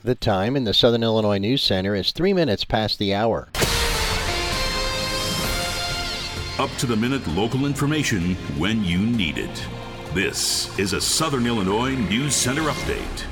The time in the Southern Illinois News Center is 3 minutes past the hour. Up-to-the-minute local information when you need it. This is a Southern Illinois News Center update.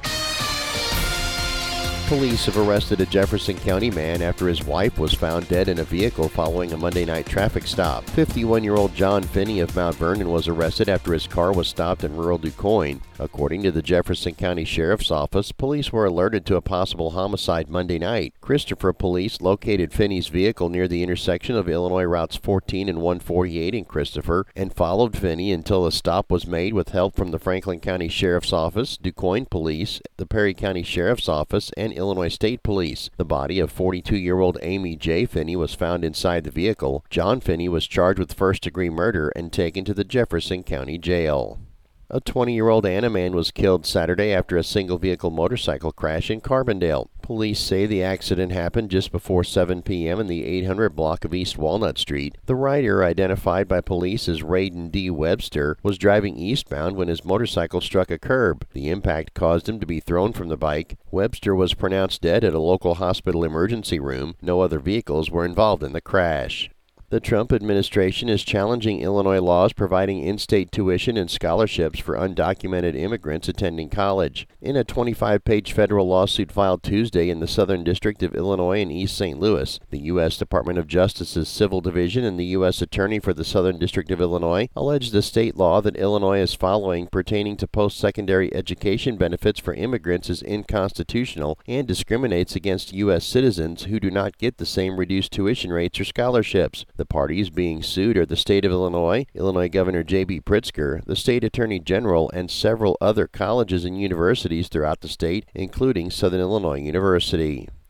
Police have arrested a Jefferson County man after his wife was found dead in a vehicle following a Monday night traffic stop. 51-year-old John Finney of Mount Vernon was arrested after his car was stopped in rural DuQuoin. According to the Jefferson County Sheriff's Office, police were alerted to a possible homicide Monday night. Christopher Police located Finney's vehicle near the intersection of Illinois Routes 14 and 148 in Christopher and followed Finney until a stop was made with help from the Franklin County Sheriff's Office, DuQuoin Police, the Perry County Sheriff's Office, and Illinois State Police. The body of 42-year-old Amy J. Finney was found inside the vehicle. John Finney was charged with first-degree murder and taken to the Jefferson County Jail. A 20-year-old Anna man was killed Saturday after a single-vehicle motorcycle crash in Carbondale. Police say the accident happened just before 7 p.m. in the 800 block of East Walnut Street. The rider, identified by police as Raiden D. Webster, was driving eastbound when his motorcycle struck a curb. The impact caused him to be thrown from the bike. Webster was pronounced dead at a local hospital emergency room. No other vehicles were involved in the crash. The Trump administration is challenging Illinois laws providing in-state tuition and scholarships for undocumented immigrants attending college. In a 25-page federal lawsuit filed Tuesday in the Southern District of Illinois in East St. Louis, the U.S. Department of Justice's Civil Division and the U.S. Attorney for the Southern District of Illinois alleged the state law that Illinois is following pertaining to post-secondary education benefits for immigrants is unconstitutional and discriminates against U.S. citizens who do not get the same reduced tuition rates or scholarships. The parties being sued are the state of Illinois, Illinois Governor J.B. Pritzker, the state attorney general, and several other colleges and universities throughout the state, including Southern Illinois University.